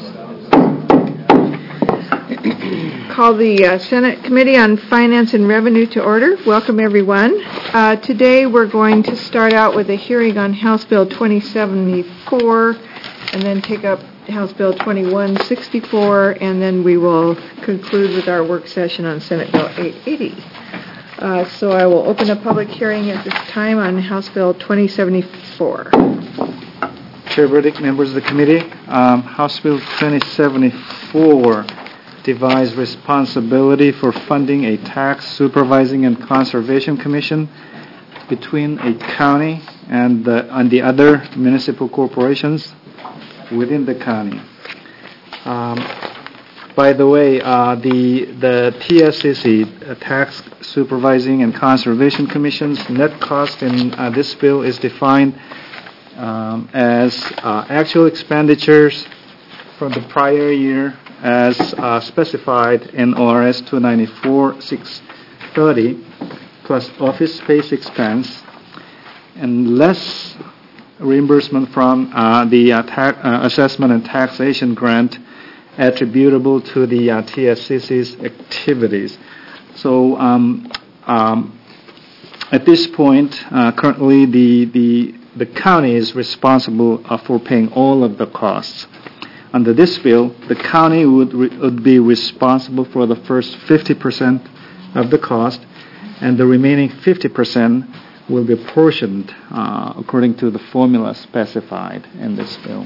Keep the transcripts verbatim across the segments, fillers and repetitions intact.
Call the uh, Senate Committee on Finance and Revenue to order. Welcome, everyone. Uh, today we're going to start out with a hearing on House Bill twenty seventy-four and then take up House Bill twenty-one sixty-four, and then we will conclude with our work session on Senate Bill eight eighty. Uh, so I will open a public hearing at this time on House Bill twenty seventy-four. Chair Burdick, members of the committee, um, House Bill twenty seventy-four divides responsibility for funding a tax supervising and conservation commission between a county and the, and the other municipal corporations within the county. Um, by the way, uh, the the T S C C, uh, Tax Supervising and Conservation Commission's net cost in uh, this bill is defined um, as uh, actual expenditures from the prior year as uh, specified in O R S two ninety-four six thirty plus office space expense and less reimbursement from uh, the uh, ta- uh, assessment and taxation grant attributable to the uh, T S C C's activities. So um, um, at this point, uh, currently the, the the county is responsible uh, for paying all of the costs. Under this bill, the county would, re- would be responsible for the first fifty percent of the cost, and the remaining fifty percent will be apportioned uh, according to the formula specified in this bill.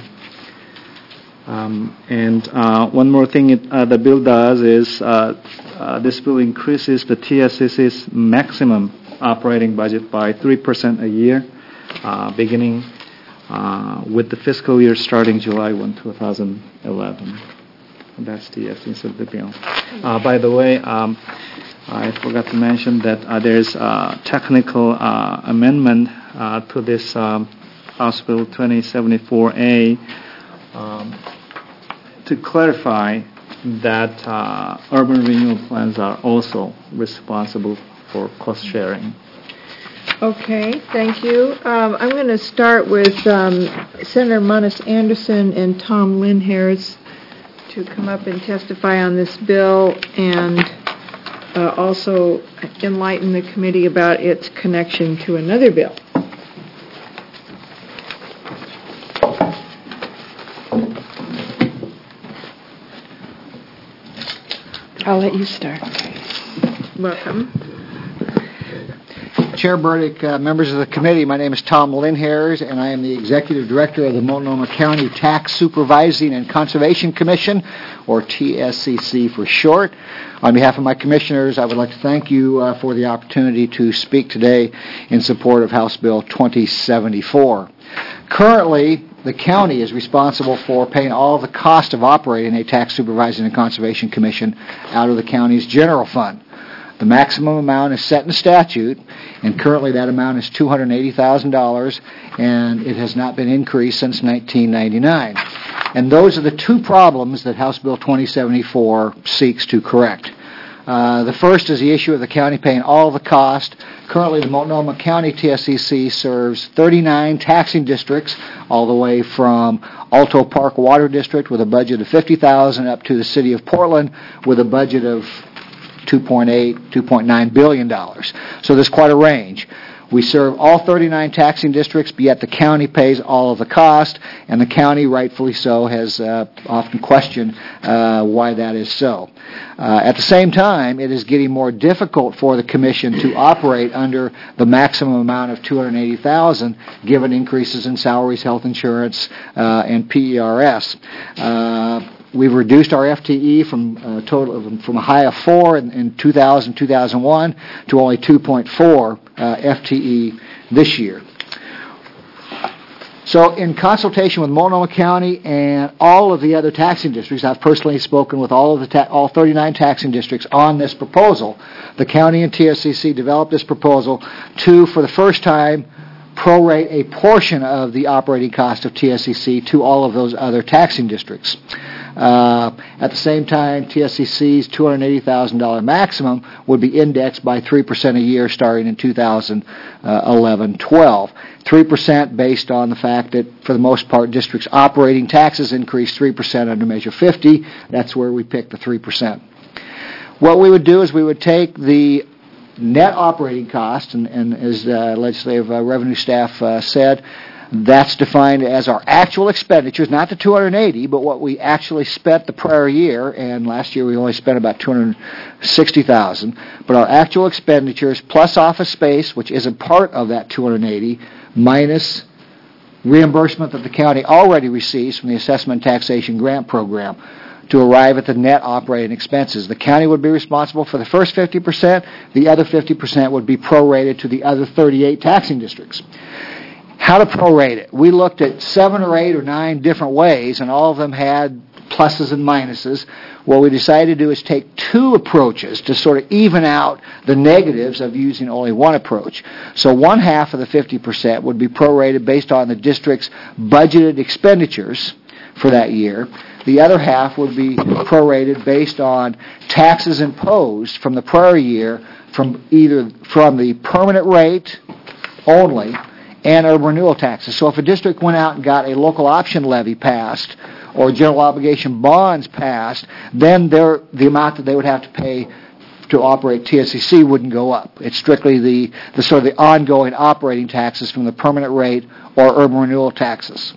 Um, and uh, one more thing it, uh, the bill does is uh, uh, this bill increases the T S C C's maximum operating budget by three percent a year, uh, beginning uh, with the fiscal year starting July first, twenty eleven. And that's the essence of the bill. Uh, by the way, um, I forgot to mention that uh, there's a technical uh, amendment uh, to this um, House Bill twenty seventy-four A um, to clarify that uh, urban renewal plans are also responsible for cost sharing. Okay, thank you. Um, I'm going to start with um, Senator Manis Anderson and Tom Linhares to come up and testify on this bill and uh, also enlighten the committee about its connection to another bill. I'll let you start. Welcome. Chair Burdick, uh, members of the committee, my name is Tom Linhares, and I am the Executive Director of the Multnomah County Tax Supervising and Conservation Commission, or T S C C for short. On behalf of my commissioners, I would like to thank you uh, for the opportunity to speak today in support of House Bill twenty seventy-four. Currently, the county is responsible for paying all the cost of operating a Tax Supervising and Conservation Commission out of the county's general fund. The maximum amount is set in statute, and currently that amount is two hundred eighty thousand dollars, and it has not been increased since nineteen ninety-nine. And those are the two problems that House Bill twenty seventy-four seeks to correct. Uh, the first is the issue of the county paying all the cost. Currently, the Multnomah County T S C C serves thirty-nine taxing districts, all the way from Alto Park Water District with a budget of fifty thousand dollars up to the City of Portland with a budget of two point eight, two point nine billion dollars. So there's quite a range. We serve all thirty-nine taxing districts, but yet the county pays all of the cost, and the county, rightfully so, has uh, often questioned uh, why that is so. Uh, at the same time, it is getting more difficult for the commission to operate under the maximum amount of two hundred eighty thousand dollars, given increases in salaries, health insurance, uh, and P E R S. Uh, We've reduced our F T E from a total of, from a high of four in, in two thousand, two thousand one to only two point four uh, F T E this year. So in consultation with Multnomah County and all of the other taxing districts, I've personally spoken with all of the ta- all thirty-nine taxing districts on this proposal. The county and T S C C developed this proposal to, for the first time, prorate a portion of the operating cost of T S C C to all of those other taxing districts. Uh, at the same time, T S C C's two hundred eighty thousand dollars maximum would be indexed by three percent a year starting in two thousand eleven twelve. three percent based on the fact that, for the most part, districts' operating taxes increased three percent under Measure fifty. That's where we picked the three percent. What we would do is we would take the net operating cost, and, and as uh, legislative uh, revenue staff uh, said, that's defined as our actual expenditures, not the two hundred eighty, but what we actually spent the prior year, and last year we only spent about two hundred sixty thousand dollars, but our actual expenditures plus office space, which isn't part of that two hundred eighty, minus reimbursement that the county already receives from the Assessment and Taxation Grant Program, to arrive at the net operating expenses. The county would be responsible for the first fifty percent. The other fifty percent would be prorated to the other thirty-eight taxing districts. How to prorate it? We looked at seven or eight or nine different ways, and all of them had pluses and minuses. What we decided to do is take two approaches to sort of even out the negatives of using only one approach. So one half of the fifty percent would be prorated based on the district's budgeted expenditures for that year. The other half would be prorated based on taxes imposed from the prior year, from either from the permanent rate only and urban renewal taxes. So if a district went out and got a local option levy passed or general obligation bonds passed, then their, the amount that they would have to pay to operate T S C C wouldn't go up. It's strictly the, the sort of the ongoing operating taxes from the permanent rate or urban renewal taxes.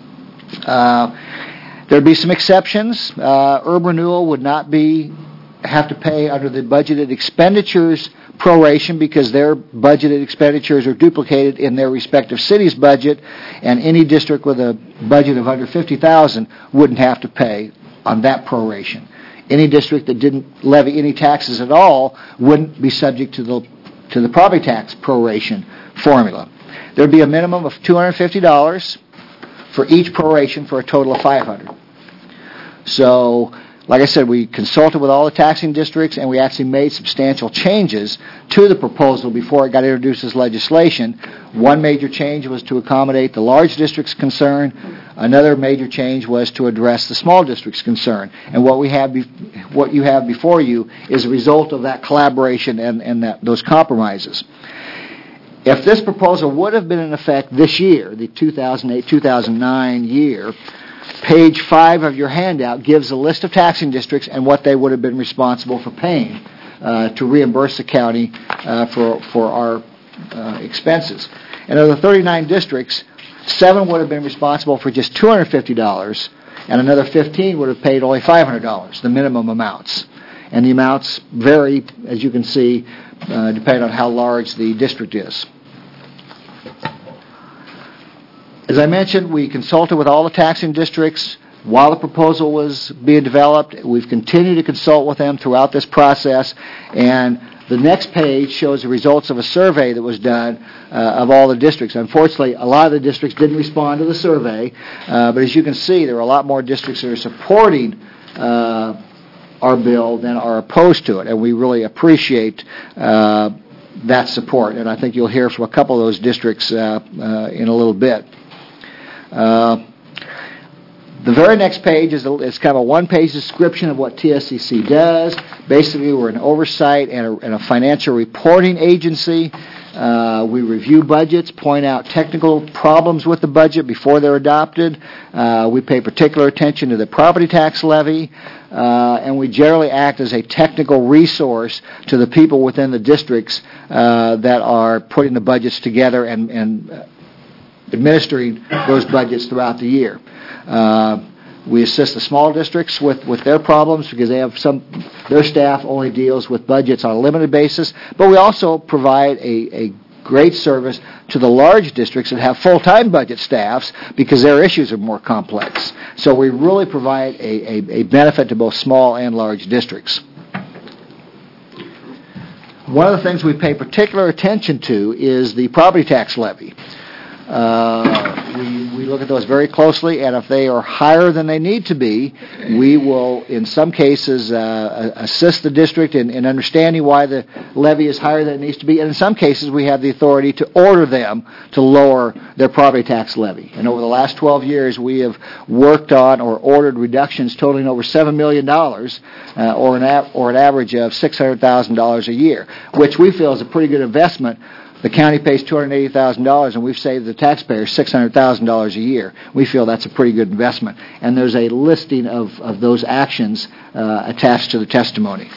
Uh, There'd be some exceptions. Uh, urban renewal would not be have to pay under the budgeted expenditures proration because their budgeted expenditures are duplicated in their respective city's budget, and any district with a budget of under fifty thousand dollars wouldn't have to pay on that proration. Any district that didn't levy any taxes at all wouldn't be subject to the to the property tax proration formula. There'd be a minimum of two hundred fifty dollars for each proration for a total of five hundred dollars. So, like I said, we consulted with all the taxing districts, and we actually made substantial changes to the proposal before it got introduced as legislation. One major change was to accommodate the large districts' concern. Another major change was to address the small districts' concern. And what we have, be- what you have before you is a result of that collaboration and, and that, those compromises. If this proposal would have been in effect this year, the two thousand eight two thousand nine year, page five of your handout gives a list of taxing districts and what they would have been responsible for paying uh, to reimburse the county uh, for for our uh, expenses. And of the thirty-nine districts, seven would have been responsible for just two hundred fifty dollars, and another fifteen would have paid only five hundred dollars, the minimum amounts. And the amounts vary, as you can see, uh, depending on how large the district is. As I mentioned, we consulted with all the taxing districts while the proposal was being developed. We've continued to consult with them throughout this process, and the next page shows the results of a survey that was done uh, of all the districts. Unfortunately, a lot of the districts didn't respond to the survey, uh, but as you can see, there are a lot more districts that are supporting uh, our bill than are opposed to it, and we really appreciate uh, that support, and I think you'll hear from a couple of those districts uh, uh, in a little bit. Uh, the very next page is, a, is kind of a one-page description of what T S C C does. Basically, we're an oversight and a, and a financial reporting agency. Uh, we review budgets, point out technical problems with the budget before they're adopted. Uh, we pay particular attention to the property tax levy, uh, and we generally act as a technical resource to the people within the districts uh, that are putting the budgets together and, and uh, administering those budgets throughout the year. Uh, we assist the small districts with, with their problems because they have some, their staff only deals with budgets on a limited basis, but we also provide a, a great service to the large districts that have full-time budget staffs because their issues are more complex. So we really provide a, a, a benefit to both small and large districts. One of the things we pay particular attention to is the property tax levy. Uh, we, we look at those very closely, and if they are higher than they need to be, we will, in some cases, uh, assist the district in, in understanding why the levy is higher than it needs to be, and in some cases we have the authority to order them to lower their property tax levy. And over the last twelve years, we have worked on or ordered reductions totaling over seven million dollars, uh, or, an a- or an average of six hundred thousand dollars a year, which we feel is a pretty good investment. The county pays two hundred eighty thousand dollars, and we've saved the taxpayers six hundred thousand dollars a year. We feel that's a pretty good investment. And there's a listing of, of those actions uh, attached to the testimony.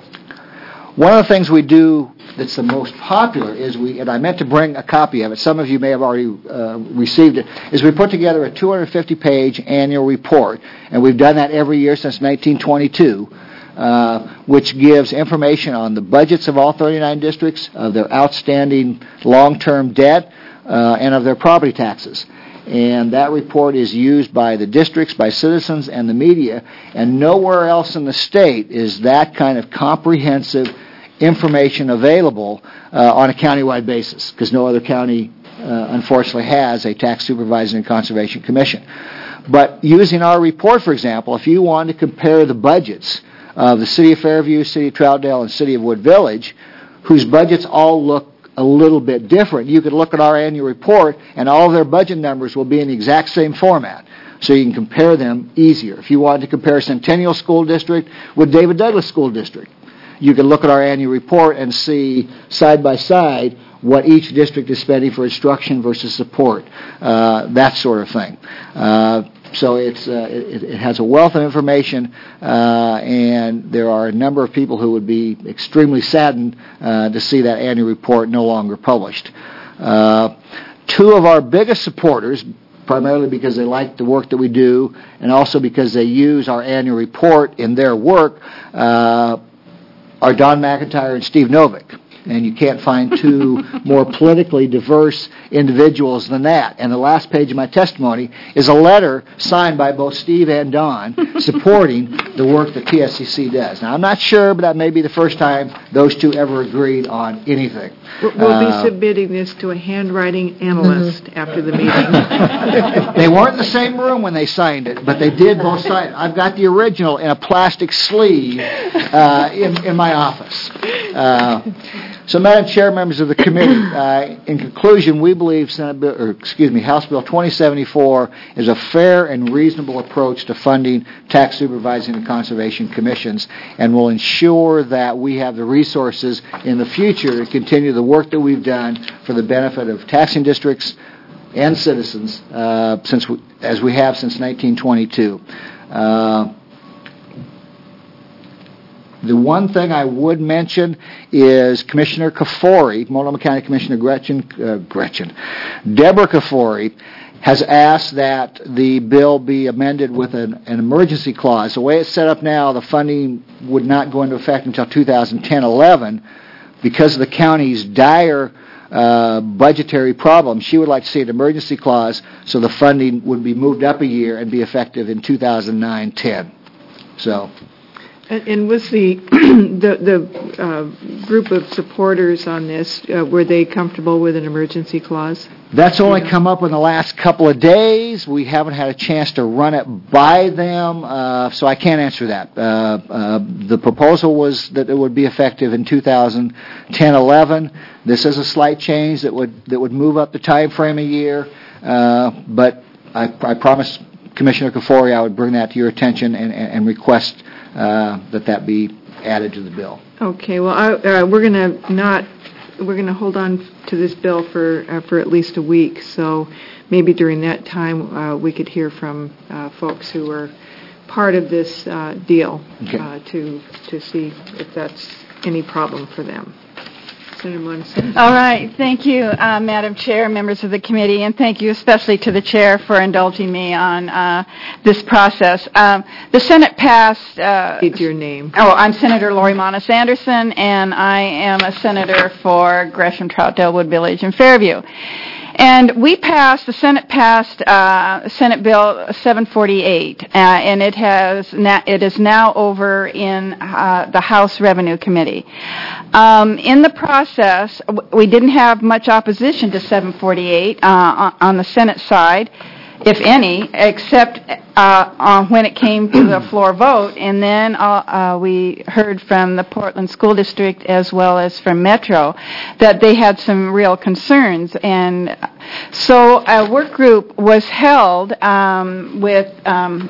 One of the things we do that's the most popular is we, and I meant to bring a copy of it, some of you may have already uh, received it, is we put together a two hundred fifty page annual report, and we've done that every year since nineteen twenty-two. Uh, which gives information on the budgets of all thirty-nine districts, of their outstanding long-term debt, uh, and of their property taxes. And that report is used by the districts, by citizens, and the media, and nowhere else in the state is that kind of comprehensive information available uh, on a countywide basis, because no other county, uh, unfortunately, has a tax supervising and conservation commission. But using our report, for example, if you want to compare the budgets of the City of Fairview, City of Troutdale, and City of Wood Village, whose budgets all look a little bit different, you could look at our annual report, and all of their budget numbers will be in the exact same format, so you can compare them easier. If you wanted to compare Centennial School District with David Douglas School District, you could look at our annual report and see side by side what each district is spending for instruction versus support, uh, that sort of thing. Uh, So it's uh, it, it has a wealth of information, uh, and there are a number of people who would be extremely saddened uh, to see that annual report no longer published. Uh, two of our biggest supporters, primarily because they like the work that we do, and also because they use our annual report in their work, uh, are Don McIntyre and Steve Novick. And you can't find two more politically diverse individuals than that. And the last page of my testimony is a letter signed by both Steve and Don supporting the work that T S C C does. Now, I'm not sure, but that may be the first time those two ever agreed on anything. We'll be uh, submitting this to a handwriting analyst mm-hmm. after the meeting. They weren't in the same room when they signed it, but they did both sign it. I've got the original in a plastic sleeve uh, in, in my office. Uh, So, Madam Chair, members of the committee, uh, in conclusion, we believe Senate Bill, or excuse me, House Bill twenty seventy-four is a fair and reasonable approach to funding tax supervising and conservation commissions, and will ensure that we have the resources in the future to continue the work that we've done for the benefit of taxing districts and citizens, uh, since we, as we have since nineteen twenty-two. Uh, The one thing I would mention is Commissioner Kafori, Multnomah County Commissioner Gretchen, uh, Gretchen, Deborah Kafori, has asked that the bill be amended with an, an emergency clause. The way it's set up now, the funding would not go into effect until two thousand ten eleven. Because of the county's dire uh, budgetary problems, she would like to see an emergency clause so the funding would be moved up a year and be effective in two thousand nine ten. So... And, and was the the, the uh, group of supporters on this, uh, were they comfortable with an emergency clause? That's only come up in the last couple of days. We haven't had a chance to run it by them, uh, so I can't answer that. Uh, uh, the proposal was that it would be effective in two thousand ten eleven. This is a slight change that would that would move up the time frame a year, uh, but I, I promised Commissioner Kafori I would bring that to your attention and, and, and request Uh, that that be added to the bill. Okay. Well, I, uh, we're going to not. We're going to hold on to this bill for uh, for at least a week. So maybe during that time uh, we could hear from uh, folks who were part of this uh, deal okay. uh, to to see if that's any problem for them. Senator Monson. All right. Thank you, uh, Madam Chair, members of the committee, and thank you especially to the chair for indulging me on uh, this process. Um, the Senate passed... Uh, It's your name. Oh, I'm Senator Lori Monis Anderson, and I am a senator for Gresham, Troutdale, Wood Village, and Fairview. And we passed, the Senate passed uh, Senate Bill seven forty-eight, uh, and it has na- it is now over in uh, the House Revenue Committee. Um, in the process, w- we didn't have much opposition to seven forty-eight uh, on, on the Senate side, if any, except uh, uh, when it came to the floor vote. And then uh, uh, we heard from the Portland School District as well as from Metro that they had some real concerns. And so a work group was held um, with um,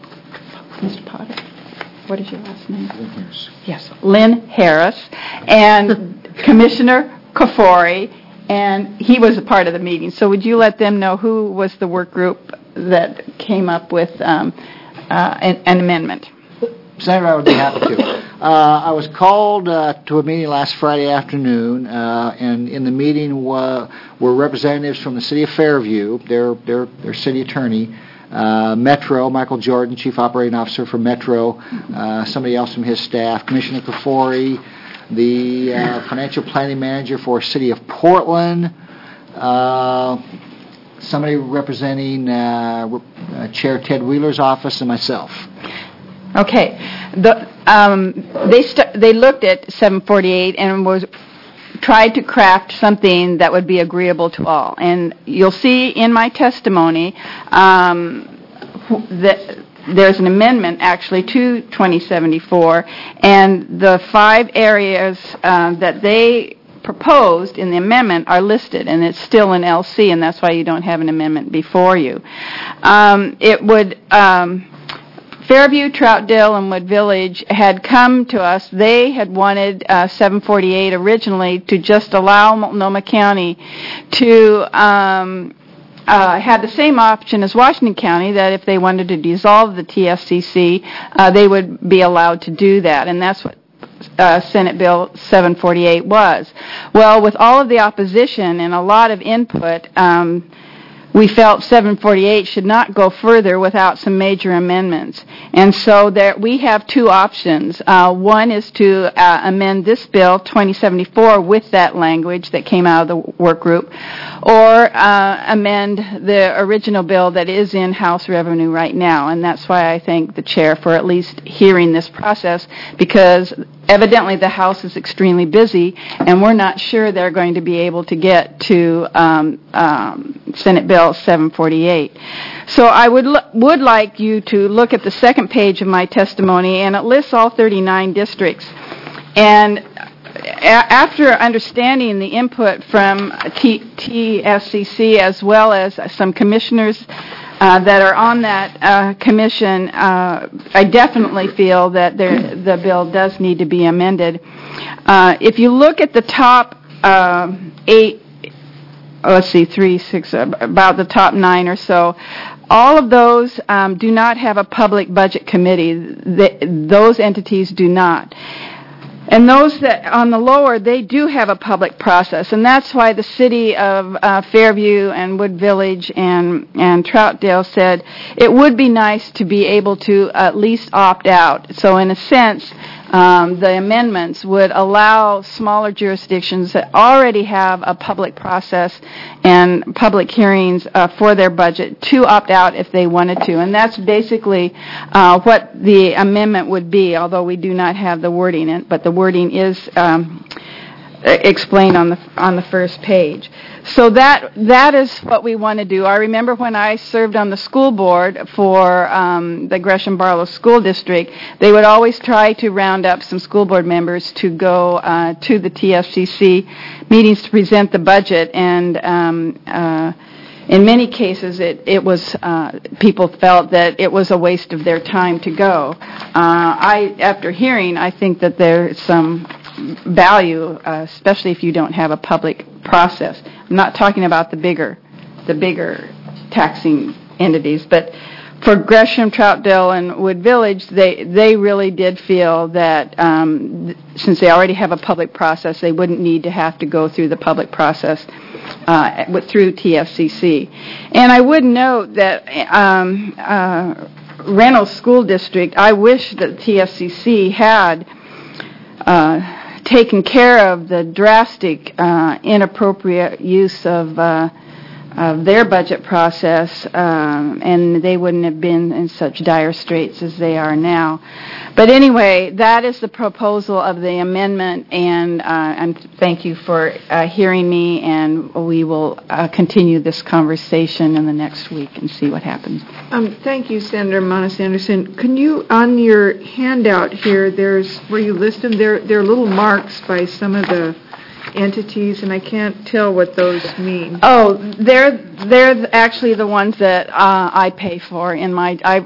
Mister Potter. What is your last name? Lynn Harris. Yes, Lynn Harris, and Commissioner Kafori, and he was a part of the meeting. So would you let them know who was the work group that came up with um, uh, an, an amendment? Senator, I would be happy to. Uh, I was called uh, to a meeting last Friday afternoon, uh, and in the meeting wa- were representatives from the City of Fairview, their their, their city attorney, uh, Metro, Michael Jordan, Chief Operating Officer for Metro, uh, somebody else from his staff, Commissioner Kafori, the uh, Financial Planning Manager for City of Portland, uh, somebody representing uh, uh, Chair Ted Wheeler's office, and myself. Okay. The, um, they st- they looked at seven forty-eight and was tried to craft something that would be agreeable to all. And you'll see in my testimony um, that there's an amendment actually to twenty seventy-four, and the five areas uh, that they proposed in the amendment are listed, and it's still in L C, and that's why you don't have an amendment before you. Um, it would... Um, Fairview, Troutdale, and Wood Village had come to us. They had wanted uh, seven forty-eight originally to just allow Multnomah County to um, uh, have the same option as Washington County, that if they wanted to dissolve the T S C C, uh, they would be allowed to do that, and that's what uh, Senate Bill seven forty-eight was. Well, with all of the opposition and a lot of input, um, we felt seven forty-eight should not go further without some major amendments. And so there, we have two options. Uh, one is to uh, amend this bill, twenty seventy-four, with that language that came out of the work group, or uh, amend the original bill that is in House Revenue right now. And that's why I thank the chair for at least hearing this process, because evidently the House is extremely busy, and we're not sure they're going to be able to get to um, um, Senate Bill seven forty-eight. So I would l- would like you to look at the second page of my testimony, and it lists all thirty-nine districts. And a- after understanding the input from T- TSCC as well as some commissioners Uh, that are on that uh, commission, uh, I definitely feel that there, the bill does need to be amended. Uh, if you look at the top uh, eight, oh, let's see, three, six, uh, about the top nine or so, all of those um, do not have a public budget committee. They, those entities do not. And those that on the lower, they do have a public process, and that's why the city of uh, Fairview and Wood Village and and Troutdale said it would be nice to be able to at least opt out. So in a sense, um, the amendments would allow smaller jurisdictions that already have a public process and public hearings uh, for their budget to opt out if they wanted to. And that's basically uh, what the amendment would be, although we do not have the wording in it, but the wording is um, explained on the on the first page. So that that is what we want to do. I remember when I served on the school board for um, the Gresham Barlow School District, they would always try to round up some school board members to go uh, to the T S C C meetings to present the budget, and um, uh, in many cases it, it was uh, people felt that it was a waste of their time to go. Uh, I, after hearing, I think that there's some value, uh, especially if you don't have a public process. I'm not talking about the bigger, the bigger taxing entities, but for Gresham, Troutdale, and Wood Village, they they really did feel that um, th- since they already have a public process, they wouldn't need to have to go through the public process uh, with, through T S C C. And I would note that um, uh, Reynolds School District, I wish that T S C C had uh, taken care of the drastic, uh, inappropriate use of uh, of their budget process, um, and they wouldn't have been in such dire straits as they are now. But anyway, that is the proposal of the amendment, and, uh, and thank you for uh, hearing me, and we will uh, continue this conversation in the next week and see what happens. Um, thank you, Senator Monis Anderson. Can you, on your handout here, there's where you list them, there, there are little marks by some of the entities, and I can't tell what those mean. Oh, they're they're actually the ones that uh, I pay for in my. I,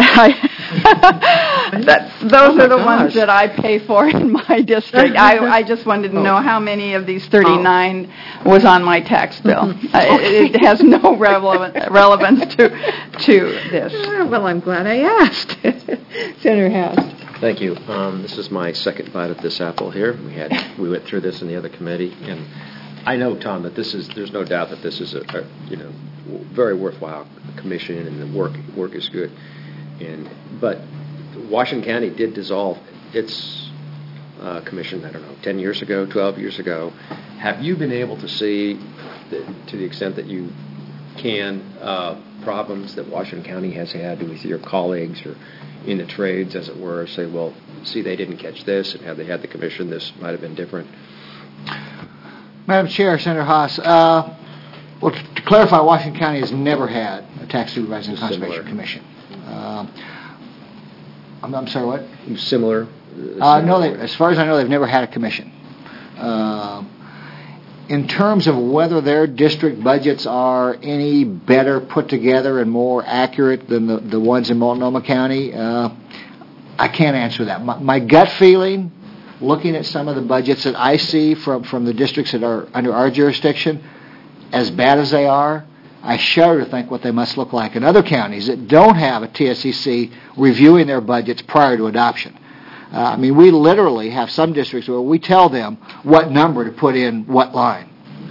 I that, those Oh are the gosh. ones that I pay for in my district. I I just wanted to know how many of these thirty-nine oh. was on my tax bill. uh, it, it has no relevant, relevance to to this. Oh, well, I'm glad I asked. Senator House. Thank you. Um, this is my second bite at this apple here. We had we went through this in the other committee, and I know, Tom, that this is there's no doubt that this is a, a you know very worthwhile commission, and the work work is good. And but Washington County did dissolve its uh, commission. I don't know, ten years ago, twelve years ago. Have you been able to see, the, to the extent that you can, uh, problems that Washington County has had with your colleagues or in the trades, as it were, say, well, see, they didn't catch this, and had they had the commission, this might have been different? Madam Chair, Senator Haas, uh, well, to, to clarify, Washington County has never had a tax supervising and conservation Similar. commission. Uh, I'm, I'm sorry, what? Similar? Uh, no, they, as far as I know, they've never had a commission. Uh, in terms of whether their district budgets are any better put together and more accurate than the, the ones in Multnomah County, uh, I can't answer that. My, my gut feeling, looking at some of the budgets that I see from, from the districts that are under our jurisdiction, as bad as they are, I shudder to think what they must look like in other counties that don't have a T S C C reviewing their budgets prior to adoption. Uh, I mean, we literally have some districts where we tell them what number to put in what line.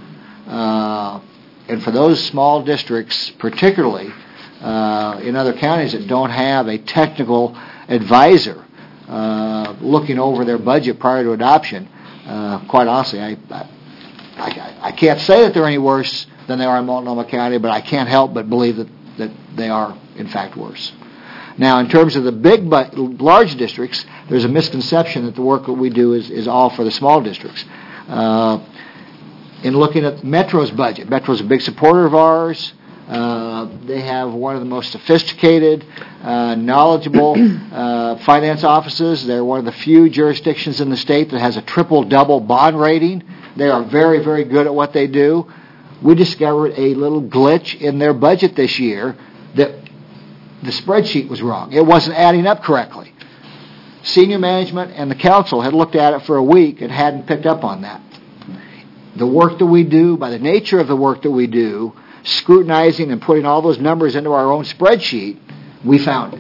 Uh, and for those small districts, particularly uh, in other counties that don't have a technical advisor uh, looking over their budget prior to adoption, uh, quite honestly, I, I, I, I can't say that they're any worse than they are in Multnomah County, but I can't help but believe that, that they are, in fact, worse. Now, in terms of the big, but large districts, there's a misconception that the work that we do is, is all for the small districts. Uh, in looking at Metro's budget, Metro's a big supporter of ours. Uh, they have one of the most sophisticated, uh, knowledgeable uh, finance offices. They're one of the few jurisdictions in the state that has a triple-double bond rating. They are very, very good at what they do. We discovered a little glitch in their budget this year that the spreadsheet was wrong. It wasn't adding up correctly. Senior management and the council had looked at it for a week and hadn't picked up on that. The work that we do, by the nature of the work that we do, scrutinizing and putting all those numbers into our own spreadsheet, we found it.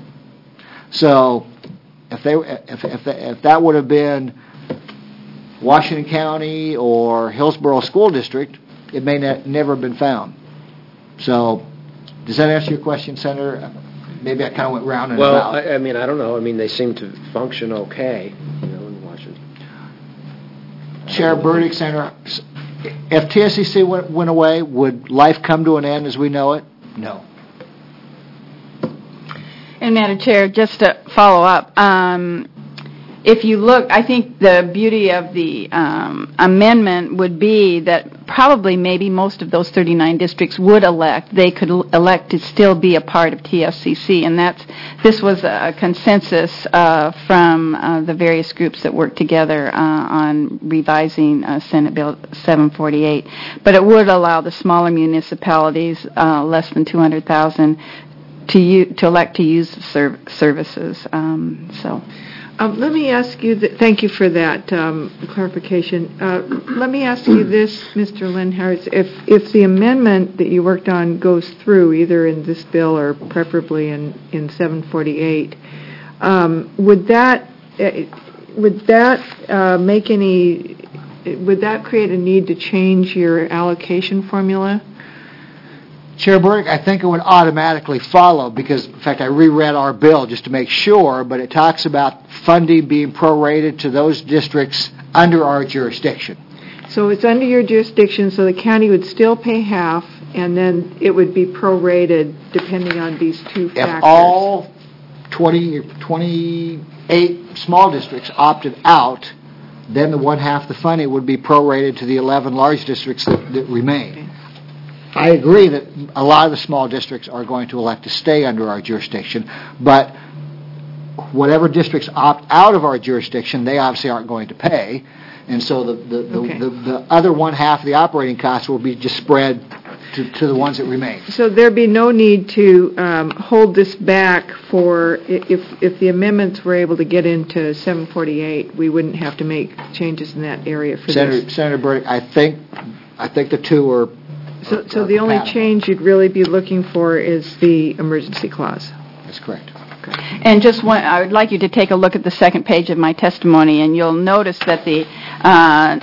So if they if if, if that would have been Washington County or Hillsborough School District, it may ne- never have been found. So does that answer your question, Senator? Maybe I kind of went round and well, about. Well, I, I mean, I don't know. I mean, they seem to function okay, you know, in Washington. Chair Burdick, Senator, if T S C C went, went away, would life come to an end as we know it? No. And Madam Chair, just to follow up, um, if you look, I think the beauty of the um, amendment would be that probably maybe most of those thirty-nine districts would elect. They could l- elect to still be a part of T S C C, and that's this was a consensus uh, from uh, the various groups that worked together uh, on revising uh, Senate Bill seven forty-eight. But it would allow the smaller municipalities, uh, less than two hundred thousand, to u- to elect to use the serv- services. Um, so. Um, let me ask you, th- thank you for that um, clarification. Uh, let me ask you this, Mister Linhartz, if, if the amendment that you worked on goes through, either in this bill or preferably in, in seven forty-eight, um, would that, uh, would that uh, make any, would that create a need to change your allocation formula? Chair Burdick, I think it would automatically follow because, in fact, I reread our bill just to make sure, but it talks about funding being prorated to those districts under our jurisdiction. So it's under your jurisdiction, so the county would still pay half, and then it would be prorated depending on these two factors. If all twenty, twenty-eight small districts opted out, then the one half the funding would be prorated to the eleven large districts that, that remain. I agree that a lot of the small districts are going to elect to stay under our jurisdiction, but whatever districts opt out of our jurisdiction, they obviously aren't going to pay, and so the the, the, Okay. the, the other one half of the operating costs will be just spread to, to the ones that remain. So there'd be no need to um, hold this back for, i- if if the amendments were able to get into seven forty-eight, we wouldn't have to make changes in that area for Senator, this. Senator Burdick, I think I think the two are. So, so are the only compatible. change you'd really be looking for is the emergency clause. That's correct. And just one, I would like you to take a look at the second page of my testimony, and you'll notice that the uh,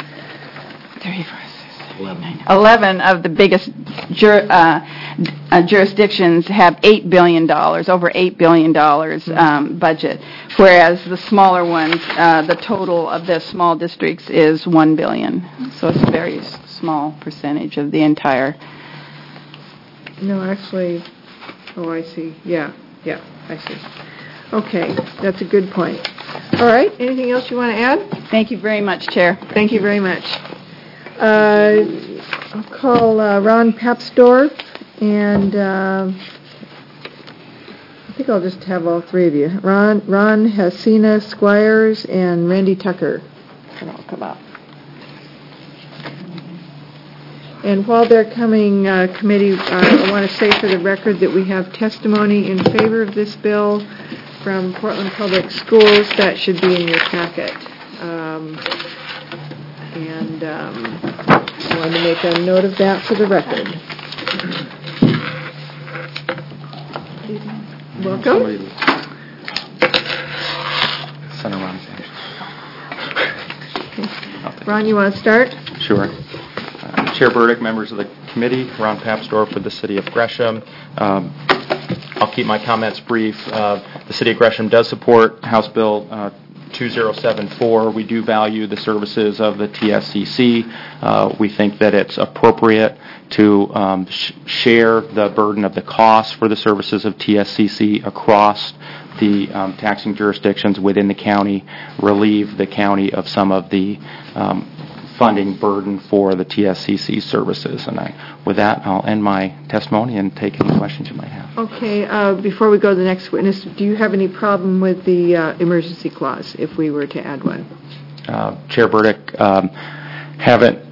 eleven of the biggest jur, uh, uh, jurisdictions have eight billion dollars, over eight billion dollars um, budget, whereas the smaller ones, uh, the total of the small districts is one billion dollars. So it's a very s- small percentage of the entire. No, actually, oh, I see. Yeah, yeah, I see. Okay, that's a good point. All right, anything else you want to add? Thank you very much, Chair. Thank you very much. Uh, I'll call uh, Ron Papsdorf, and uh, I think I'll just have all three of you. Ron, Ron Hasina Squires, and Randy Tucker. And I'll come up. And while they're coming, uh, committee, uh, I want to say for the record that we have testimony in favor of this bill from Portland Public Schools. That should be in your packet. Um, and um, I wanted to make a note of that for the record. Welcome. Senator Ron. Ron, you want to start? Sure. Uh, Chair Burdick, members of the committee, Ron Papsdorf for the City of Gresham. Um, I'll keep my comments brief. Uh, the City of Gresham does support House Bill uh, two thousand seventy-four. We do value the services of the T S C C. Uh, we think that it's appropriate to um, sh- share the burden of the costs for the services of T S C C across the um, taxing jurisdictions within the county, relieve the county of some of the um, funding burden for the T S C C services. And I, with that, I'll end my testimony and take any questions you might have. Okay, uh, before we go to the next witness, do you have any problem with the uh, emergency clause if we were to add one? Uh, Chair Burdick, um, haven't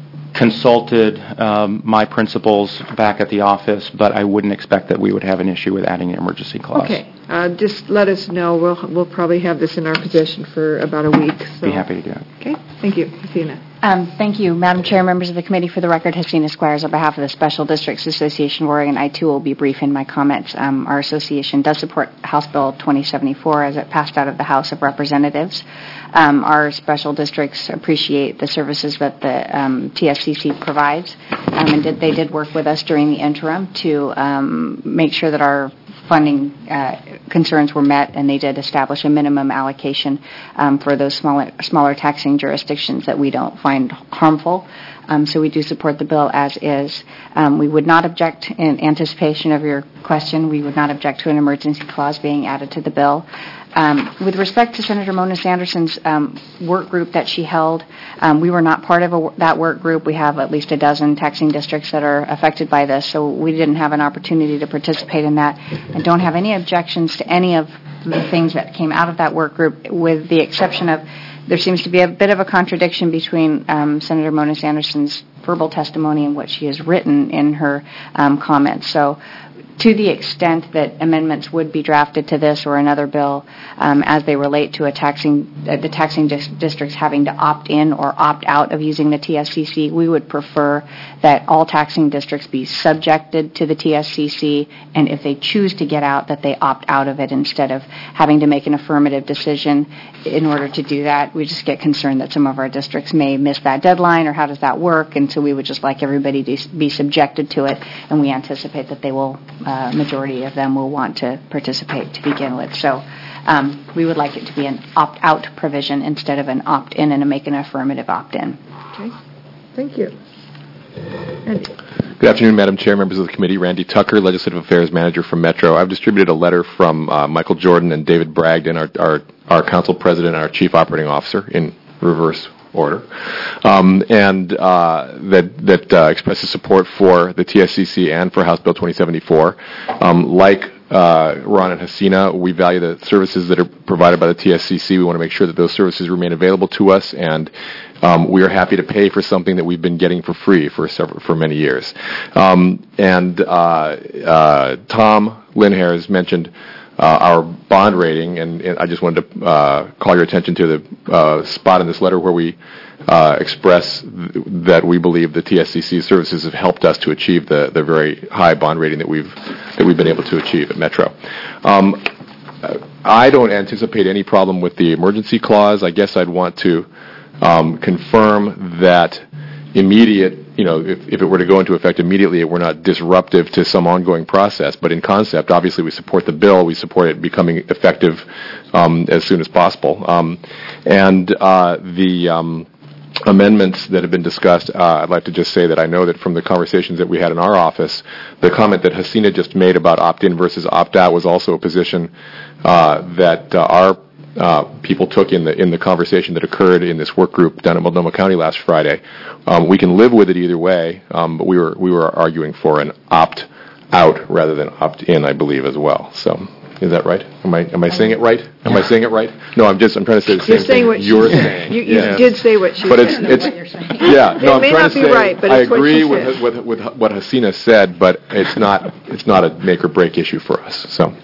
consulted um, my principals back at the office, but I wouldn't expect that we would have an issue with adding an emergency clause. Okay, uh, just let us know. We'll we'll probably have this in our possession for about a week. So. Be happy to do it. Okay, thank you. Athena. Um, thank you, Madam Chair, members of the committee. For the record, Hasina Squires on behalf of the Special Districts Association of Oregon. I, too, will be brief in my comments. Um, our association does support House Bill twenty seventy-four as it passed out of the House of Representatives. Um, our special districts appreciate the services that the um, T S C C provides, um, and did, they did work with us during the interim to um, make sure that our funding uh, concerns were met, and they did establish a minimum allocation um, for those smaller, smaller taxing jurisdictions that we don't find harmful. Um, so we do support the bill as is. Um, we would not object, in anticipation of your question, we would not object to an emergency clause being added to the bill. Um, with respect to Senator Mona Sanderson's um, work group that she held, um, we were not part of a, that work group. We have at least a dozen taxing districts that are affected by this, so we didn't have an opportunity to participate in that. I don't have any objections to any of the things that came out of that work group, with the exception of there seems to be a bit of a contradiction between um, Senator Mona Sanderson's verbal testimony and what she has written in her um, comments. So to the extent that amendments would be drafted to this or another bill um, as they relate to a taxing, uh, the taxing dis- districts having to opt in or opt out of using the T S C C, we would prefer that all taxing districts be subjected to the T S C C, and if they choose to get out, that they opt out of it instead of having to make an affirmative decision. In order to do that, we just get concerned that some of our districts may miss that deadline, or how does that work? And so we would just like everybody to be subjected to it, and we anticipate that they will, uh, majority of them will want to participate to begin with. So um, we would like it to be an opt-out provision instead of an opt-in and to make an affirmative opt-in. Okay, thank you. And Good afternoon, Madam Chair, members of the committee. Randy Tucker, Legislative Affairs Manager for Metro. I've distributed a letter from uh, Michael Jordan and David Bragdon, our, our, our Council President and our Chief Operating Officer, in reverse order, um, and uh, that, that uh, expresses support for the T S C C and for House Bill twenty seventy-four. Um, like uh, Ron and Hasina, we value the services that are provided by the T S C C. We want to make sure that those services remain available to us, and Um, we are happy to pay for something that we've been getting for free for several, for many years. Um, and uh, uh, Tom Linhair has mentioned uh, our bond rating, and, and I just wanted to uh, call your attention to the uh, spot in this letter where we uh, express th- that we believe the T S C C services have helped us to achieve the, the very high bond rating that we've that we've been able to achieve at Metro. Um, I don't anticipate any problem with the emergency clause. I guess I'd want to Um, confirm that immediate, you know, if, if it were to go into effect immediately, we're not disruptive to some ongoing process. But in concept, obviously, we support the bill. We support it becoming effective um, as soon as possible. Um, and uh, the um, amendments that have been discussed, uh, I'd like to just say that I know that from the conversations that we had in our office, the comment that Hasina just made about opt-in versus opt-out was also a position uh, that uh, our Uh, people took in the in the conversation that occurred in this work group down at Multnomah County last Friday. Um, we can live with it either way, um, but we were we were arguing for an opt out rather than opt in, I believe, as well. So, is that right? Am I am I saying it right? Am I saying it right? No, I'm just I'm trying to say the You're same saying thing what she you're said. saying. You, you Yeah. did say what she But said. it's it's what you're saying. yeah. No, It I'm may trying not to be say right, but I it's what agree she with, said. with with what Hasina said, but it's not it's not a make or break issue for us. So.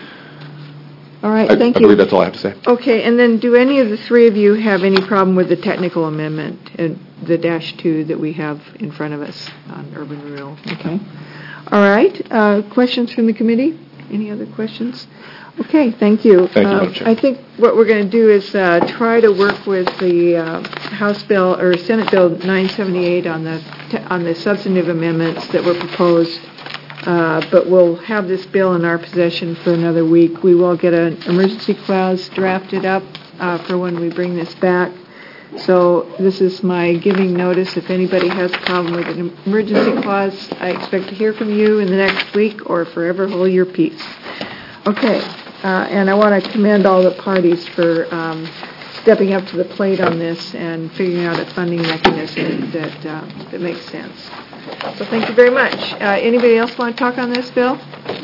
All right, I, thank I you. believe that's all I have to say. Okay, and then do any of the three of you have any problem with the technical amendment, uh, the dash two that we have in front of us on urban renewal? Okay. All right, uh, questions from the committee? Any other questions? Okay, thank you. Thank you, Uh, Madam Chair. I think what we're going to do is uh, try to work with the uh, House Bill, or Senate Bill nine seventy-eight on the, te- on the substantive amendments that were proposed. Uh, but we'll have this bill in our possession for another week. We will get an emergency clause drafted up uh, for when we bring this back. So this is my giving notice. If anybody has a problem with an emergency clause, I expect to hear from you in the next week, or forever hold your peace. Okay, uh, and I want to commend all the parties for um, stepping up to the plate on this and figuring out a funding mechanism that uh, that makes sense. So thank you very much. Uh, anybody else want to talk on this bill?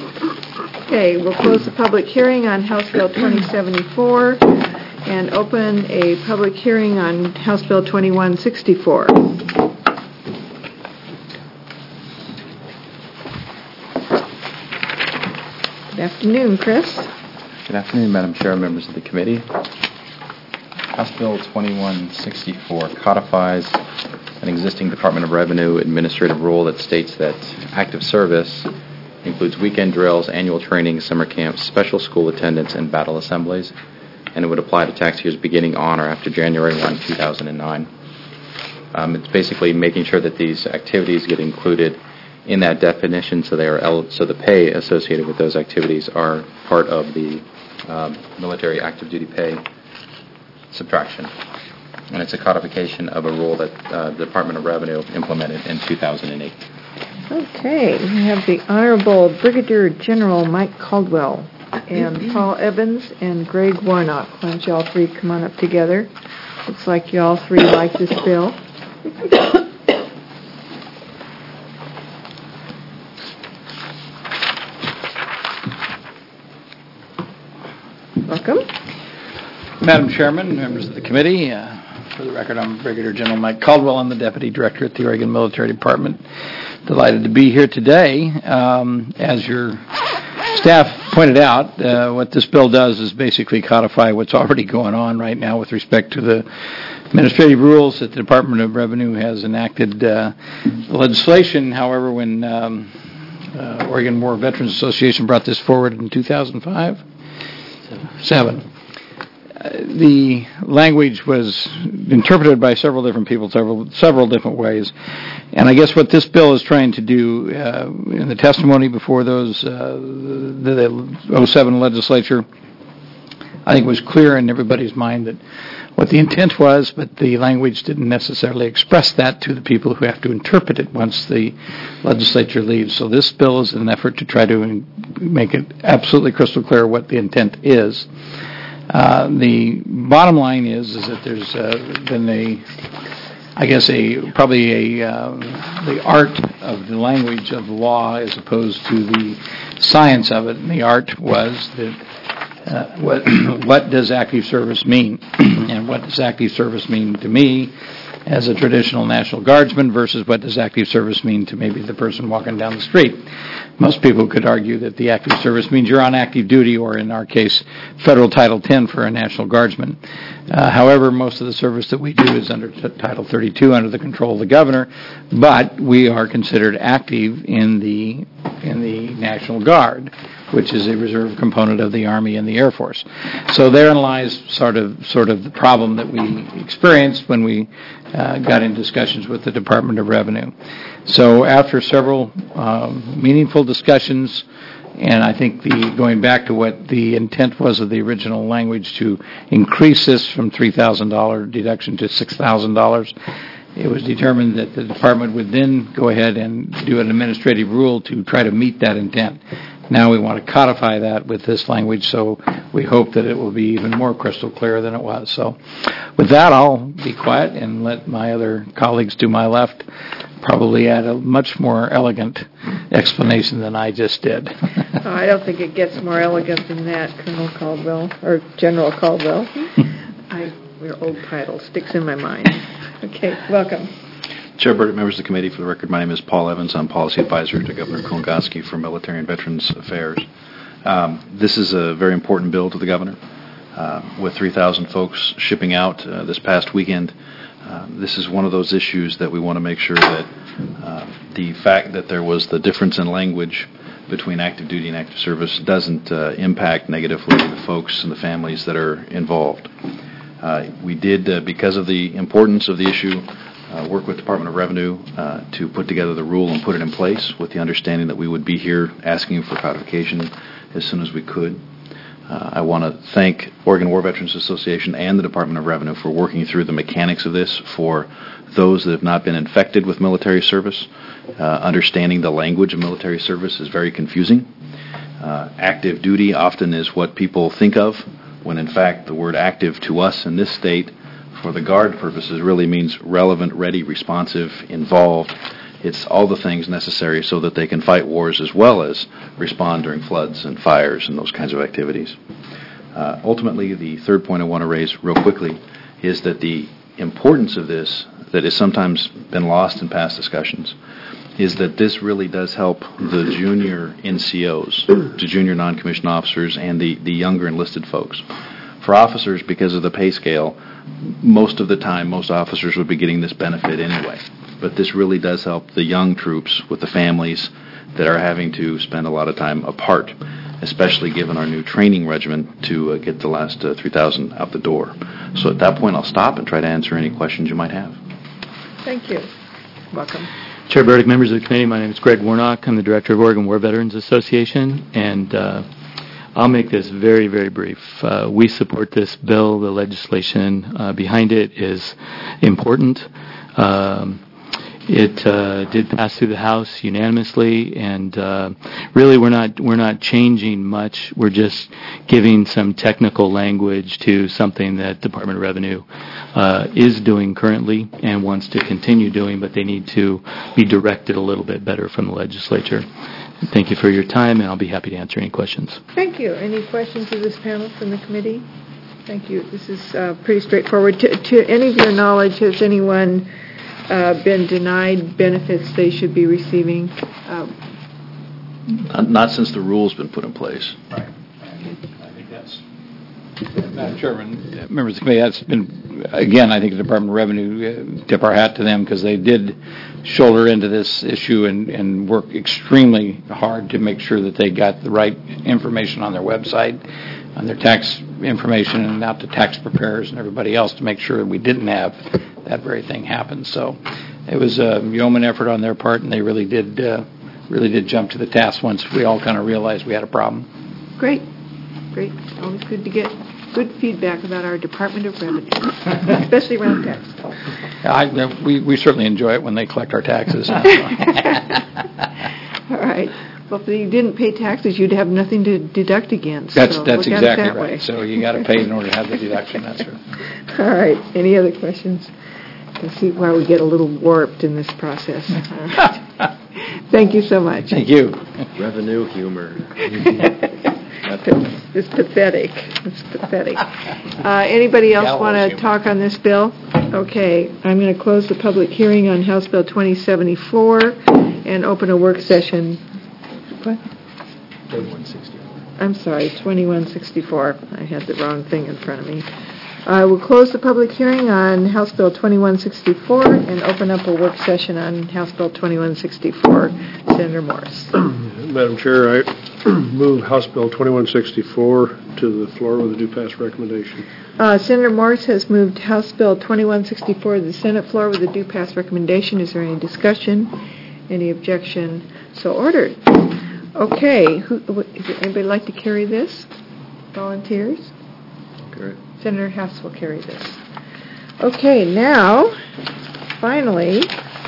Okay, we'll close the public hearing on House Bill twenty seventy-four and open a public hearing on House Bill twenty-one sixty-four. Good afternoon, Chris. Good afternoon, Madam Chair, members of the committee. House Bill twenty-one sixty-four codifies an existing Department of Revenue administrative rule that states that active service includes weekend drills, annual training, summer camps, special school attendance, and battle assemblies, and it would apply to tax years beginning on or after January first, two thousand nine. Um, it's basically making sure that these activities get included in that definition, so they are el- so the pay associated with those activities are part of the um, military active duty pay subtraction. And it's a codification of a rule that uh, the Department of Revenue implemented in two thousand eight. Okay, we have the Honorable Brigadier General Mike Caldwell and Paul Evans and Greg Warnock. Why don't you all three come on up together? Looks like you all three like this bill. Welcome. Madam Chairman, members of the committee, uh, for the record, I'm Brigadier General Mike Caldwell. I'm the Deputy Director at the Oregon Military Department. Delighted to be here today. Um, as your staff pointed out, uh, what this bill does is basically codify what's already going on right now with respect to the administrative rules that the Department of Revenue has enacted. Uh, legislation, however, when um, uh, Oregon War Veterans Association brought this forward in two thousand five? Seven. Uh, the language was interpreted by several different people several several different ways, and I guess what this bill is trying to do uh, in the testimony before those uh, the, the oh seven legislature, I think was clear in everybody's mind that what the intent was, but the language didn't necessarily express that to the people who have to interpret it once the legislature leaves. So this bill is an effort to try to make it absolutely crystal clear what the intent is. Uh, the bottom line is is that there's uh, been a, I guess a probably a uh, the art of the language of the law as opposed to the science of it. And the art was that uh, what what does active service mean, and what does active service mean to me as a traditional National Guardsman versus what does active service mean to maybe the person walking down the street. Most people could argue that the active service means you're on active duty, or in our case, Federal Title ten for a National Guardsman. Uh, however, most of the service that we do is under t- Title thirty-two, under the control of the governor, but we are considered active in the in the National Guard, which is a reserve component of the Army and the Air Force. So therein lies sort of sort of the problem that we experienced when we uh, got in discussions with the Department of Revenue. So after several um, meaningful discussions, and I think the going back to what the intent was of the original language to increase this from three thousand dollars deduction to six thousand dollars, it was determined that the department would then go ahead and do an administrative rule to try to meet that intent. Now we want to codify that with this language, so we hope that it will be even more crystal clear than it was. So with that, I'll be quiet and let my other colleagues to my left probably add a much more elegant explanation than I just did. Oh, I don't think it gets more elegant than that, Colonel Caldwell, or General Caldwell. I, your old title sticks in my mind. Okay, welcome. Chair Burdick, members of the committee, for the record, my name is Paul Evans. I'm policy advisor to Governor Kulongoski for Military and Veterans Affairs. Um, this is a very important bill to the governor. Uh, with three thousand folks shipping out uh, this past weekend, uh, this is one of those issues that we want to make sure that uh, the fact that there was the difference in language between active duty and active service doesn't uh, impact negatively the folks and the families that are involved. Uh, we did, uh, because of the importance of the issue, Uh, work with Department of Revenue uh, to put together the rule and put it in place with the understanding that we would be here asking for codification as soon as we could. Uh, I want to thank Oregon War Veterans Association and the Department of Revenue for working through the mechanics of this for those that have not been infected with military service. Uh, understanding the language of military service is very confusing. Uh, active duty often is what people think of, when in fact the word active to us in this state for the Guard purposes really means relevant, ready, responsive, involved. It's all the things necessary so that they can fight wars as well as respond during floods and fires and those kinds of activities. Uh, ultimately, the third point I want to raise real quickly is that the importance of this, that has sometimes been lost in past discussions, is that this really does help the junior N C Os, the junior non-commissioned officers, and the, the younger enlisted folks. For officers, because of the pay scale, most of the time, most officers would be getting this benefit anyway. But this really does help the young troops with the families that are having to spend a lot of time apart, especially given our new training regimen to uh, get the last uh, three thousand out the door. So at that point, I'll stop and try to answer any questions you might have. Thank you. Welcome. Chair Burdick, members of the committee, my name is Greg Warnock. I'm the director of Oregon War Veterans Association, and uh, I'll make this very, very brief. Uh, we support this bill. The legislation uh, behind it is important. Um, it uh, did pass through the House unanimously, and uh, really, we're not we're not changing much. We're just giving some technical language to something that Department of Revenue uh, is doing currently and wants to continue doing, but they need to be directed a little bit better from the legislature. Thank you for your time, and I'll be happy to answer any questions. Thank you. Any questions of this panel from the committee? Thank you. This is uh, pretty straightforward. To, to any of your knowledge, has anyone uh, been denied benefits they should be receiving? Uh, Not, not since the rule's been put in place. Right. I think that's, Madam Chairman, members of the committee, that's been, again, I think the Department of Revenue, uh, tip our hat to them because they did shoulder into this issue and, and work extremely hard to make sure that they got the right information on their website, on their tax information, and out to tax preparers and everybody else to make sure we didn't have that very thing happen. So it was a yeoman effort on their part, and they really did uh, really did jump to the task once we all kind of realized we had a problem. Great. great. Always good to get good feedback about our Department of Revenue, especially around tax. I, we, we certainly enjoy it when they collect our taxes. All right. Well, if you didn't pay taxes, you'd have nothing to deduct against. That's so that's look at it exactly that right. way. So you got to pay in order to have the deduction. That's right. All right. Any other questions? You see why we get a little warped in this process. All right. Thank you so much. Thank you. Revenue humor. It's pathetic. It's pathetic. Uh, anybody else Gallows want to humor. talk on this bill? Okay, I'm going to close the public hearing on House Bill twenty seventy-four and open a work session. What? twenty-one sixty-four. I'm sorry, twenty-one sixty-four. I had the wrong thing in front of me. I will close the public hearing on House Bill twenty-one sixty-four and open up a work session on House Bill twenty-one sixty-four. Senator Morris. Madam Chair, I move House Bill twenty-one sixty-four to the floor with a do pass recommendation. Uh, Senator Morris has moved House Bill twenty-one sixty-four to the Senate floor with a do pass recommendation. Is there any discussion? Any objection? So ordered. Okay. Who, wh- is it, anybody like to carry this? Volunteers? Correct. Senator Hess will carry this. Okay, now, finally,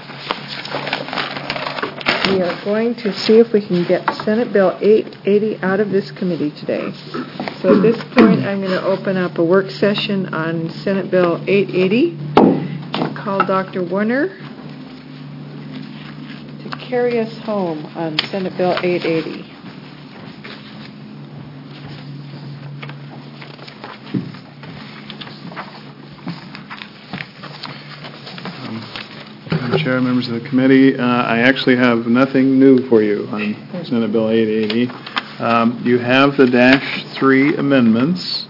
we are going to see if we can get Senate Bill eight eighty out of this committee today. So at this point, I'm going to open up a work session on Senate Bill eight eighty and call Doctor Warner to carry us home on Senate Bill eight eighty. Madam Chair, members of the committee, uh, I actually have nothing new for you on Senate Bill eight eighty. Um, you have the dash three amendments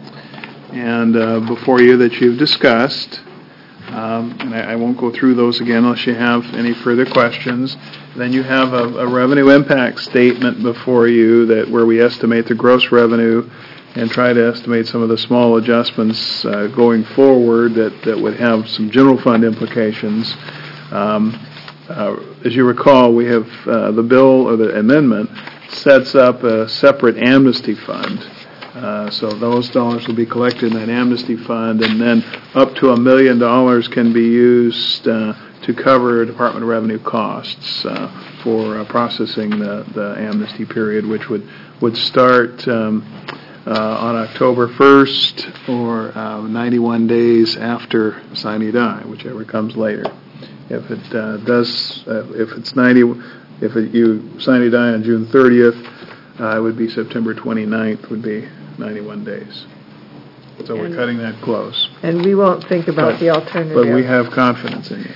and uh, before you that you've discussed. Um, and I, I won't go through those again unless you have any further questions. Then you have a, a revenue impact statement before you that where we estimate the gross revenue and try to estimate some of the small adjustments uh, going forward that, that would have some general fund implications. Um, uh, as you recall, we have uh, the bill or the amendment sets up a separate amnesty fund. Uh, so those dollars will be collected in that amnesty fund, and then up to a million dollars can be used uh, to cover Department of Revenue costs uh, for uh, processing the, the amnesty period, which would, would start um, Uh, on October first or uh, ninety-one days after sine die, whichever comes later. If it uh, does, uh, if it's ninety, if it, you sine die on June thirtieth, uh, it would be September twenty-ninth would be ninety-one days. So we're And- cutting that close. And we won't think about But- the alternative. But we have confidence in you.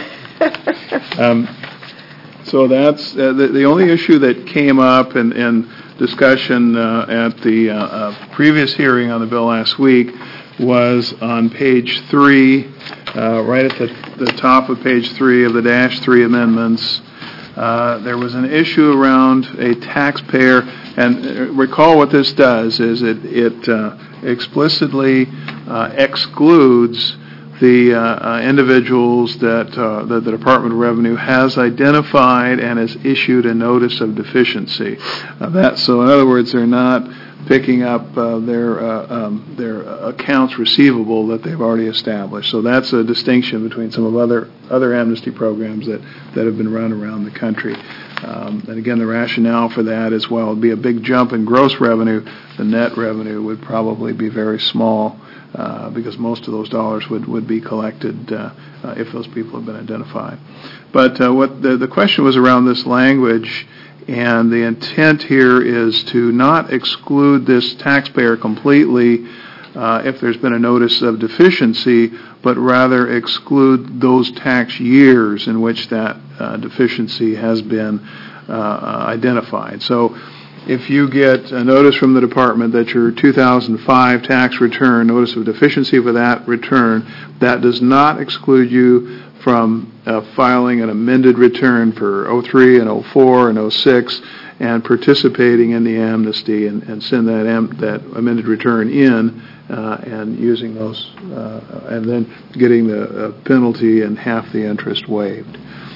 um, so that's uh, the, the only issue that came up and, and discussion uh, at the uh, uh, previous hearing on the bill last week was on page three, uh, right at the, the top of page three of the dash three amendments. Uh, there was an issue around a taxpayer, and uh, recall what this does is it, it uh, explicitly uh, excludes the uh, uh, individuals that, uh, that the Department of Revenue has identified and has issued a notice of deficiency. Uh, that, so in other words, they're not picking up uh, their uh, um, their accounts receivable that they've already established. So that's a distinction between some of other other amnesty programs that, that have been run around the country. Um, and again, the rationale for that as well would be a big jump in gross revenue. The net revenue would probably be very small. Uh, because most of those dollars would, would be collected uh, uh, if those people have been identified. But uh, what the, the question was around this language, and the intent here is to not exclude this taxpayer completely uh, if there's been a notice of deficiency, but rather exclude those tax years in which that uh, deficiency has been uh, identified. So if you get a notice from the department that your two thousand five tax return, notice of deficiency for that return, that does not exclude you from uh, filing an amended return for oh three and oh four and oh six and participating in the amnesty and, and send that am- that amended return in uh, and using those uh, and then getting the uh, penalty and half the interest waived.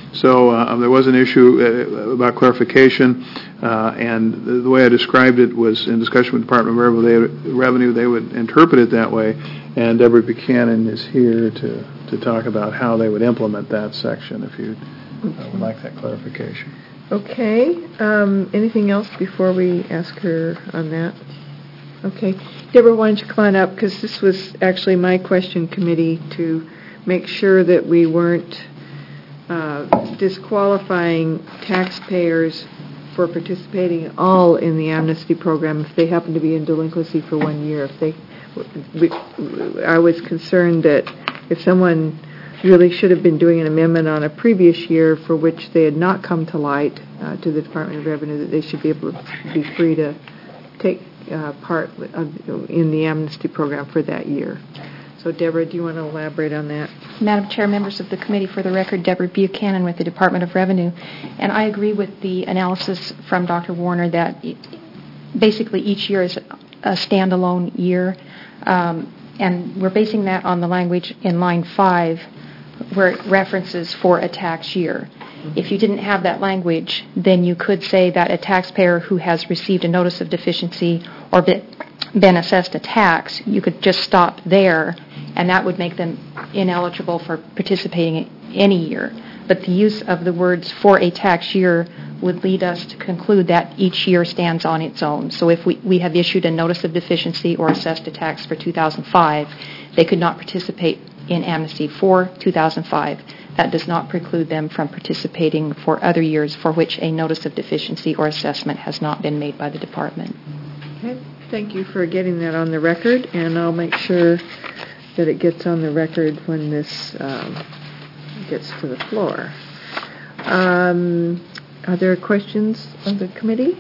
So uh, there was an issue uh, about clarification, uh, and the, the way I described it was in discussion with the Department of Revenue, they, Revenue, they would interpret it that way, and Deborah Buchanan is here to, to talk about how they would implement that section, if you uh, would like that clarification. Okay. Um, anything else before we ask her on that? Okay. Deborah, why don't you come on up, because this was actually my question committee to make sure that we weren't uh, disqualifying taxpayers for participating all in the amnesty program if they happen to be in delinquency for one year. If they, we, I was concerned that if someone really should have been doing an amendment on a previous year for which they had not come to light uh, to the Department of Revenue, that they should be able to be free to take uh, part of, in the amnesty program for that year. So, Deborah, do you want to elaborate on that? Madam Chair, members of the committee, for the record, Deborah Buchanan with the Department of Revenue. And I agree with the analysis from Doctor Warner that it, basically each year is a standalone year. Um, and we're basing that on the language in line five where it references for a tax year. If you didn't have that language, then you could say that a taxpayer who has received a notice of deficiency or been assessed a tax, you could just stop there, and that would make them ineligible for participating any year. But the use of the words for a tax year would lead us to conclude that each year stands on its own. So if we, we have issued a notice of deficiency or assessed a tax for two thousand five, they could not participate in amnesty for two thousand five. That does not preclude them from participating for other years for which a notice of deficiency or assessment has not been made by the department. Okay. Thank you for getting that on the record, and I'll make sure that it gets on the record when this um, gets to the floor. Um, are there questions of the committee?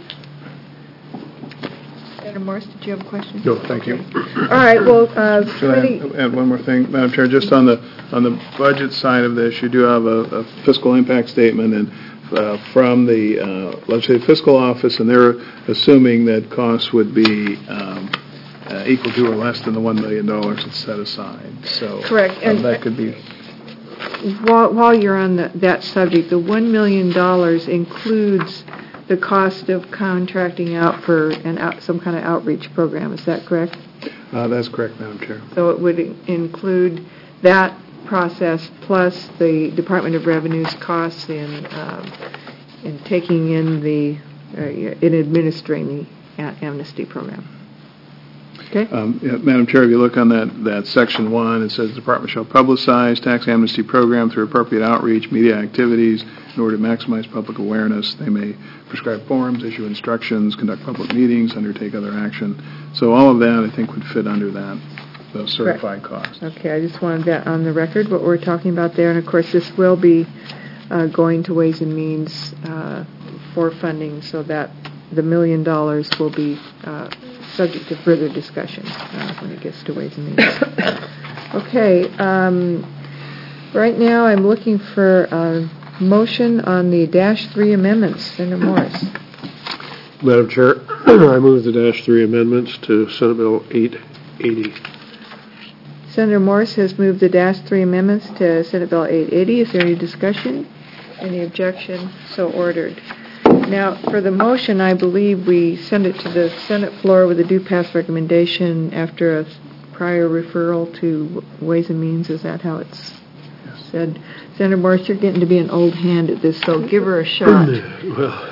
Senator Morris, did you have a question? No, thank you. All right. Well, uh, Should committee. I add one more thing, Madam Chair? Just on the on the budget side of this, you do have a, a fiscal impact statement, and uh, from the uh, legislative fiscal office, and they're assuming that costs would be um, uh, equal to or less than the one million dollars that's set aside. So correct, uh, and that could be. While, while you're on the, that subject, the one million dollars includes the cost of contracting out for an out, some kind of outreach program. Is that correct? Uh, that's correct, Madam Chair. So it would include that process plus the Department of Revenue's costs in um, in taking in the uh, in administering the amnesty program. Okay. Um, yeah, Madam Chair, if you look on that, that section one, it says the department shall publicize tax amnesty program through appropriate outreach, media activities in order to maximize public awareness. They may prescribe forms, issue instructions, conduct public meetings, undertake other action. So all of that, I think, would fit under that, those certified costs. Okay, I just wanted that on the record, what we're talking about there. And, of course, this will be uh, going to Ways and Means uh, for funding so that the million dollars will be uh, subject to further discussion uh, when it gets to Ways and Means. Okay, um, right now I'm looking for a motion on the dash three amendments. Senator Morris. Madam Chair, I move the dash three amendments to Senate Bill eight eighty. Senator Morris has moved the dash three amendments to Senate Bill eight eighty. Is there any discussion? Any objection? So ordered. Now, for the motion, I believe we send it to the Senate floor with a due pass recommendation after a prior referral to Ways and Means. Is that how it's said? Senator Morris, you're getting to be an old hand at this, so give her a shot. Well,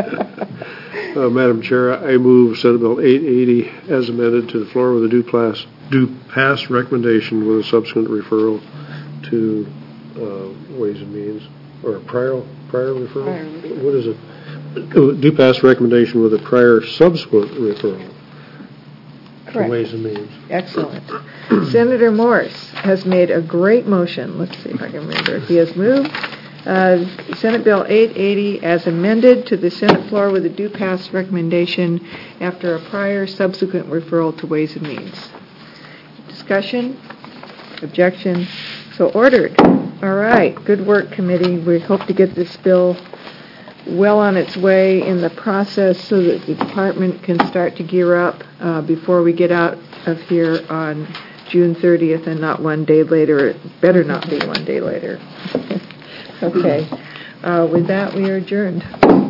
uh, Madam Chair, I move Senate Bill eight eighty as amended to the floor with a due pass, due pass recommendation with a subsequent referral to uh, Ways and Means, or a prior, prior referral? Prior. What is it? Due pass recommendation with a prior subsequent referral Correct. to Ways and Means. Excellent. Senator Morris has made a great motion. Let's see if I can remember. He has moved uh, Senate Bill eight eighty as amended to the Senate floor with a due pass recommendation after a prior subsequent referral to Ways and Means. Discussion? Objection? So ordered. All right. Good work, committee. We hope to get this bill well on its way in the process so that the department can start to gear up uh, before we get out of here on June thirtieth and not one day later. It better not be one day later. Okay. Uh, With that, we are adjourned.